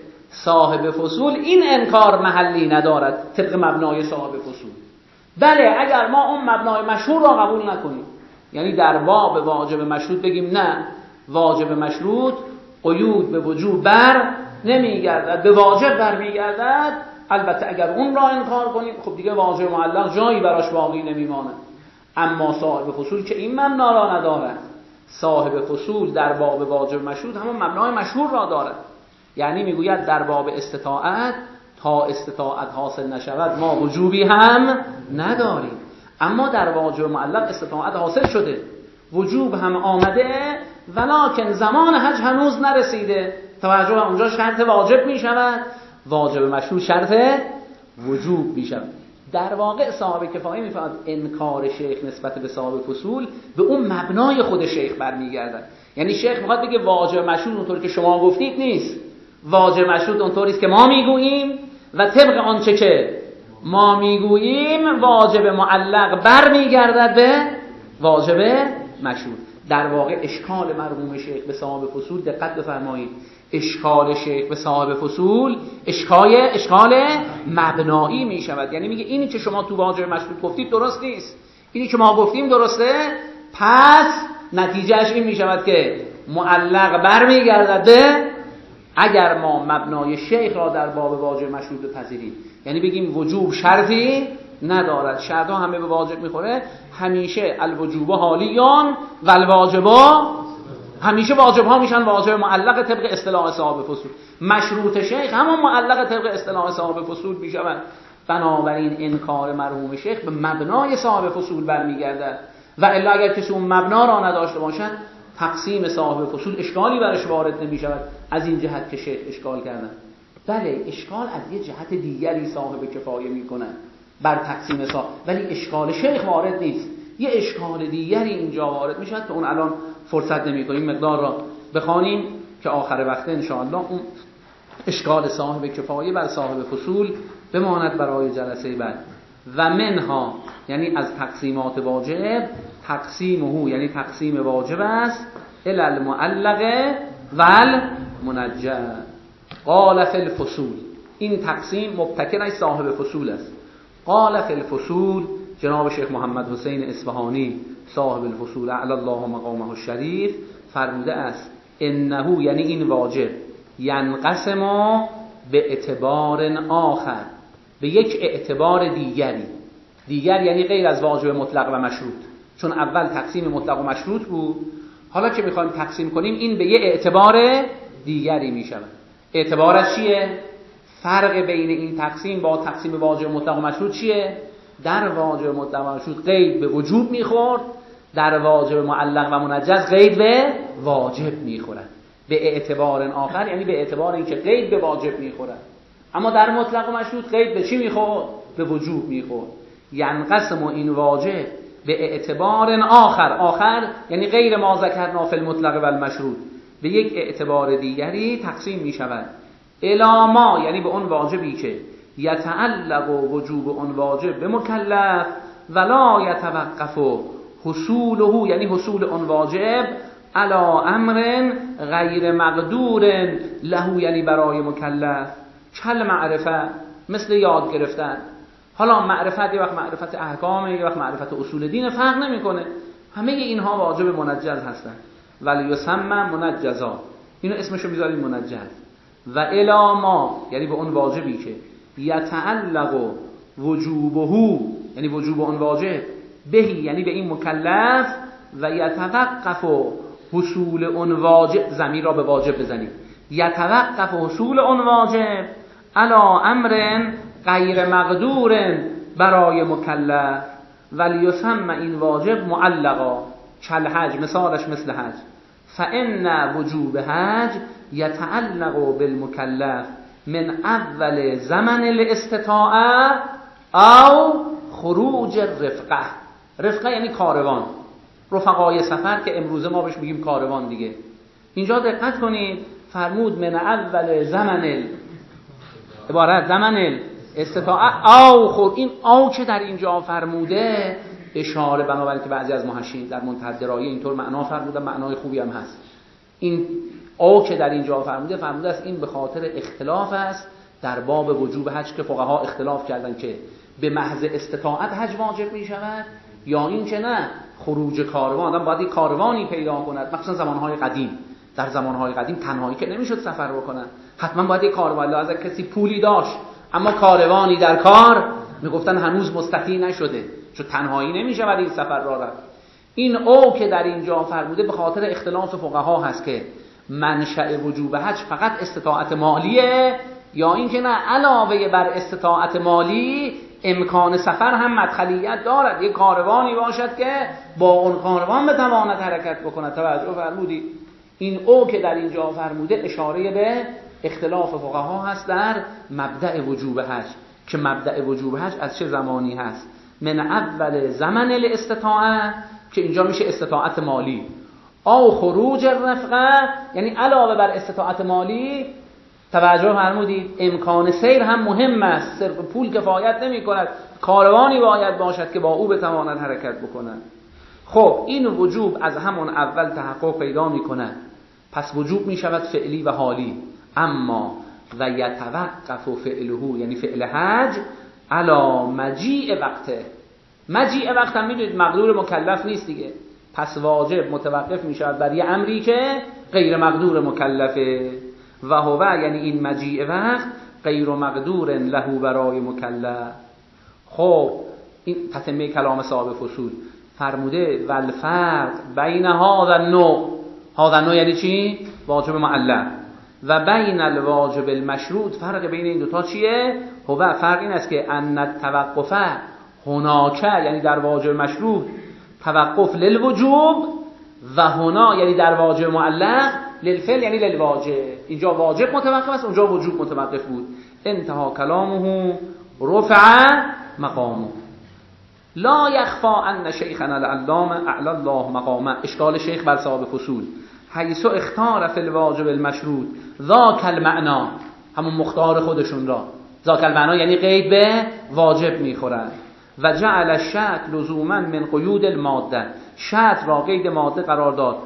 صاحب فصول این انکار محلی ندارد طبق مبنای صاحب فصول. بله اگر ما اون مبنای مشهور را قبول نکنیم، یعنی در باب واجب مشروط بگیم نه واجب مشروط قیود به وجوب بر نمیگردد، به واجب بر میگردد، البته اگر اون را انکار کنیم خب دیگه واجب معلق جایی براش باقی نمیماند. اما صاحب فصول که این مبنا را ندارد، صاحب فصول در باب واجب مشروط همون مبنای مشهور را دارد. یعنی میگوید در باب استطاعت تا استطاعت حاصل نشود ما وجوبی هم نداریم، اما در واجب معلق استطاعت حاصل شده، وجوب هم آمده، ولکن زمان حج هنوز نرسیده. توجه، اونجا شرط واجب میشود، واجب مشروط شرط وجوب میشود. در واقع صاحب کفایه میفهمد انکار شیخ نسبت به صاحب فصول به اون مبنای خود شیخ برمیگردد. یعنی شیخ میخواد بگه واجب مشروط اونطوری که شما گفتید نیست، واجب مشروط اونطوری است که ما میگوییم و طبق آنچه که ما میگوییم واجب معلق برمیگردد به واجب مشروط. در واقع اشکال مرحوم شیخ به صاحب فصول، دقت بفرمایید، اشکال شیخ به صاحب فصول اشکال اشکال مبنایی می شود. یعنی میگه اینی که شما تو واجب مشروط گفتید درست نیست، اینی که ما گفتیم درسته، پس نتیجهش این می شود که معلق برمیگردد به اگر ما مبنای شیخ را در باب واجب مشروط بپذیریم، یعنی بگیم وجوب شرطی ندارد، شرط ها همه به واجب میخوره، همیشه الوجوب حالیان و الواجب همیشه واجب ها میشن واجب معلق طبق اصطلاح صاحب فصول. مشروط شیخ همون معلق طبق اصطلاح صاحب فصول میشوند. بنابراین انکار مرحوم شیخ به مبنای صاحب فصول برمیگردد و الا اگر کسی اون مبنا را نداشته باشد تقسیم صاحب فصول اشکالی برش وارد نمیشود از این جهت که شیخ اشکال کردن. بله اشکال از یه جهت دیگری صاحب کفایه میکنن بر تقسیم صاحب، ولی اشکال شیخ وارد نیست، یه اشکال دیگری اینجا وارد میشد که اون الان فرصت نمیکنیم مقدار را بخوانیم که آخر وقت ان شاء الله اون اشکال صاحب کفایه بر صاحب فصول بماند برای جلسه بعد. و منها یعنی از تقسیمات واجب تقسیمه، یعنی تقسیم واجب است الی المعلق و المنجد. قال فی الفصول، این تقسیم مبتکر صاحب فصول است. قال فی الفصول، جناب شیخ محمد حسین اصفهانی صاحب الفصول اعلی الله مقامه الشریف فرموده است انه، یعنی این واجب، ینقسم به اعتبار آخر، به یک اعتبار دیگری. دیگر یعنی غیر از واجب مطلق و مشروط، چون اول تقسیم مطلق و مشروط بود، حالا که میخوایم تقسیم کنیم این به یک اعتبار دیگری میشود. اعتبارش چیه؟ فرق بین این تقسیم با تقسیم واجب مطلق و مشروط چیه؟ در واجب مطلق و مشروط قید به وجوب میخورد، در واجب معلق و منجز قید به واجب میخورد. به اعتبار آخر یعنی به اعتبار اینکه قید به واجب میخورد، اما در مطلق و مشروط قید به چی میخورد؟ به وجوب میخورد. ینقسم این واجب به اعتبار آخر، آخر یعنی غیر ما ذکرنا فی المطلق و المشروط، به یک اعتبار دیگری تقسیم میشود. الی ما، یعنی به اون واجبی که یتعلق وجوب اون واجب به مکلف ولا یتوقف حصوله، یعنی حصول اون واجب علی امر غیر مقدور له، یعنی برای مکلف، کل معرفه، مثل یاد گرفتن. حالا معرفت یه وقت معرفت احکام، یه وقت معرفت اصول دین، فرق نمیکنه، همه اینها واجب منجز هستن. ولی یسمى منجزا، اینو اسمشو میذاریم منجز. و الی ما، یعنی به اون واجبی که یتعلق وجوبه، یعنی وجوب اون واجب، بهی یعنی به این مکلف، و یتوقف حصول اون واجب، ضمیر را به واجب بزنید، یتوقف حصول اون واجب علی امر غیر مقدور برای مکلف، ولی یسمى این واجب معلقا کل حج، مثالش مثل حج. فان وجوب حج یتعلق بالمکلف من اول زمن الاستطاعه او خروج الرفقه. رفقه یعنی کاروان، رفقای سفر که امروزه ما بهش میگیم کاروان دیگه. اینجا دقت کنید فرمود من اول زمن عبارت زمن استطاعت او خود این او که در اینجا فرموده اشاره بنابراین که بعضی از محشین در منتهی درایه اینطور معنا فرمودن، معنای خوبی هم هست. این او که در اینجا فرموده فرموده است این به خاطر اختلاف است در باب وجوب حج که فقها اختلاف کردن که به محض استطاعت حج واجب می شود یا این که نه خروج کاروان، آدم باید یک کاروانی پیدا کند. مخصوصا زمانهای قدیم، در زمانهای قدیم تنهایی که نمیشد سفر بکنن، حتما باید یک کاروان، لازم کسی پولی داشت اما کاروانی در کار، میگفتن هنوز مستطیع نشده چون تنهایی نمیشود این سفر را رفت. این او که در اینجا فرموده به خاطر اختلاف فقها هست که منشأ وجوب حج فقط استطاعت مالیه یا اینکه نه علاوه بر استطاعت مالی امکان سفر هم مدخلیت دارد، یک کاروانی باشد که با اون کاروان بتواند حرکت بکند. توجه فرمودید این او که در اینجا فرموده اشاره به اختلاف فقها هست در مبدأ وجوب حج که مبدأ وجوب حج از چه زمانی هست؟ من اول زمن الاستطاعه که اینجا میشه استطاعت مالی، او خروج الرفقه یعنی علاوه بر استطاعت مالی. توجه فرمودید امکان سیر هم مهم است، صرف پول کفایت نمی کند، کاروانی باید باشد که با او بتواند حرکت بکند. خب این وجوب از همون اول تحقق پیدا می کند، پس وجوب می شود فعلی و حالی. اما و یتوقف فعله یعنی فعل حج علی مجیء وقته، مجیء وقت هم میدونید مقدور مکلف نیست دیگه، پس واجب متوقف می شود بر یه امری که غیر مقدور مکلفه. و هو یعنی این مجیء وقت غیر مقدور له برای مکلف. خب این تتمه کلام صاحب فصول فرموده والفرق بین هذا النوع، هذا النوع یعنی چی؟ واجب معلق و بین الواجب المشروط، فرق بین این دوتا چیه؟ هو فرق این است که ان التوقف هناک یعنی در واجب مشروط توقف للوجوب و هنا یعنی در واجب معلق للفعل یعنی للواجب. اینجا واجب متوقف است اونجا وجوب متوقف بود. انتها کلامه رفع مقامه. لا یخفى ان شیخنا العلامه اعلی الله مقامه. اشکال شیخ بر صاحب فصول حیث اختار فی الواجب المشروط ذاک المعنا، همون مختار خودشون را ذاک المعنا یعنی قید به واجب میخورند. و جعل الشرط لزوما من قیود الماده، شرط را قید ماده قرار داد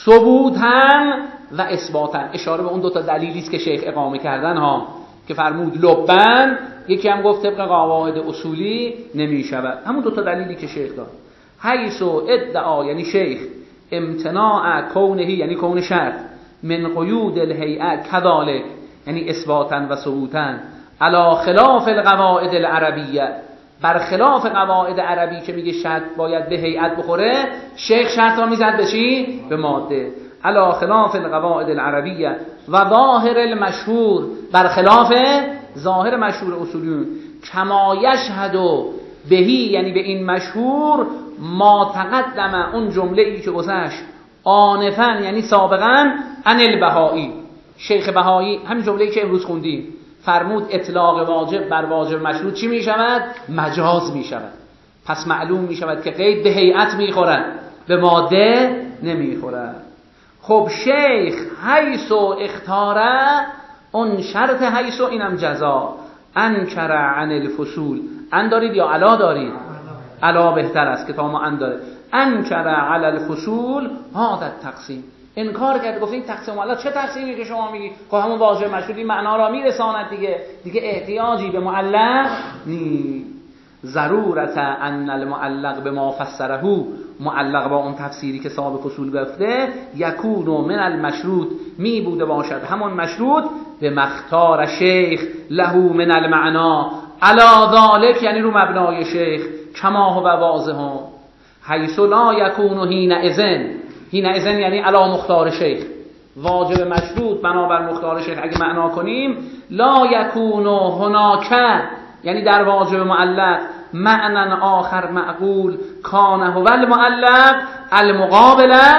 ثبوتا و اثباتا. اشاره به اون دو تا دلیلی است که شیخ اقامه کردن ها که فرمود لبن، یکی هم گفت طبق قواعد اصولی نمی شود، همون دو تا دلیلی که شیخ داد. حیث ادعا یعنی شیخ امتناع کونه یعنی کون شرط من قیود الهیئه کذالک یعنی اثباتا و ثبوتا علی خلاف القواعد العربیه، برخلاف قواعد عربی که میگه شرط باید به هیئت بخوره، شیخ شرط را میزد به چی؟ به ماده. علی خلاف القواعد العربیه و ظاهر المشهور، برخلاف ظاهر مشهور اصولیون. کما یشهد بهی یعنی به این مشهور ما تقدم اون جمله ای که گذشت آنفن یعنی سابقا عن البهایی. شیخ بهایی همین جمله ای که امروز خوندیم فرمود اطلاق واجب بر واجب مشروط چی می شود؟ مجاز می شود. پس معلوم می شود که قید به هیئت می خورد به ماده نمی خورد. خب شیخ حیث اختاره اون شرط حیث اینم جزا انکر عن الفصول. ان دارید یا علا دارید؟ علا بهتر است که تا ما ان داره. انکر علی الفصول هذا التقسیم، انکار کرد، گفت این تقسیم معلق چه تقسیمی که شما میگی؟ خب همون واجب مشروط این معنا را میرساند دیگه، دیگه احتیاجی به معلق نی. ضرورت ان المعلق به ما فسره، معلق با اون تفسیری که صاحب فصول گفته یکون من المشروط می بوده باشد همون مشروط به مختار شیخ له من المعنا علی ذالک یعنی رو مبنای شیخ کما هو واضح حیث لا یکون حین اذن، حین اذن یعنی علی مختار شیخ، واجب مشروط بنابر مختار شیخ اگه معنا کنیم لا یکون هناک یعنی در واجب معلق معنا آخر معقول کان هو المعلق المقابل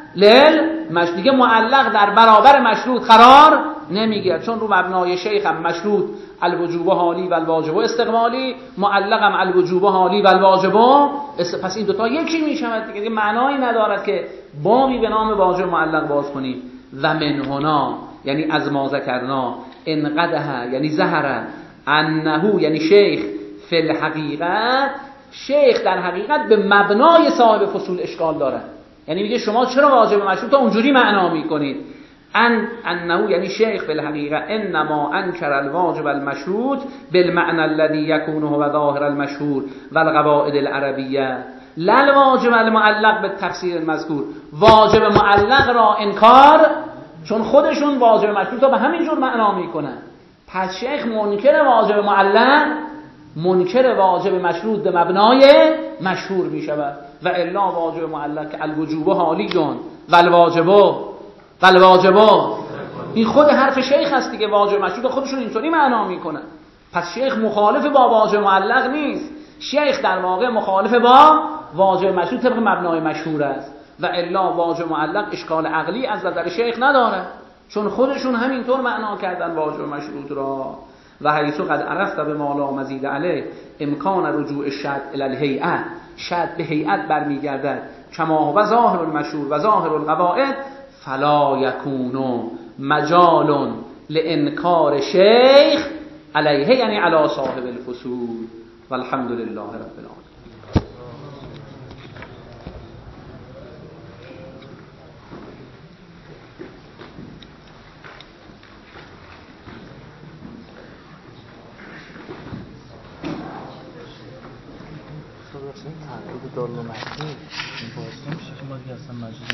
لل مش دیگه معلق در برابر مشروط قرار نمیگیرد، چون رو مبنای شیخ هم مشروط الوجوب حالی و الواجب استقبالی، معلق هم الوجوب حالی و الواجب است. پس این دوتا یکی میشود دیگه، معنایی ندارد که بابی به نام واجب معلق باز کنیم. و من هنا یعنی از ما ذکرنا، انقدها یعنی ظهر انه یعنی شیخ فی الحقیقت، شیخ در حقیقت به مبنای صاحب فصول اشکال دارد. یعنی میگه شما چرا واجب مشروط اونجوری معنا میکنید؟ ان انه یعنی شیخ فی الحقیقه انما انکر الواجب المشروط بالمعنى الذي يكون هو ظاهر المشهور والقواعد العربیه لا الواجب المعلق بالتفسیر المذکور. واجب معلق را انکار، چون خودشون واجب مشروط را به همین جور معنا میکنن. پس شیخ منکر واجب معلق، منکر واجب مشروط به مبنای مشهور می شود. و الا واجب معلق الوجوب حالیون و الواجب و الواجب، این خود حرف شیخ هست دیگه، واجب مشروط خودشون اینطوری معنا میکنن. پس شیخ مخالف با واجب معلق نیست، شیخ در واقع مخالف با واجب مشروط طبق مبنای مشهور است. و الا واجب معلق اشکال عقلی از نظر شیخ نداره، چون خودشون همینطور معنا کردن واجب مشروط را. و حیث قد عرفت به ما لا مزید علیه امکان رجوع الشد الی الهیئه، شد به هیئت برمیگردد، کما و ظاهر المشهور و ظاهر القواعد، فلا یکون مجال لانکار شیخ علیه یعنی علی صاحب الفصول. والحمد لله رب العالمین. این تحقیق دارالمعارف این باز نمیشه که ما دیگه اصلا مجلس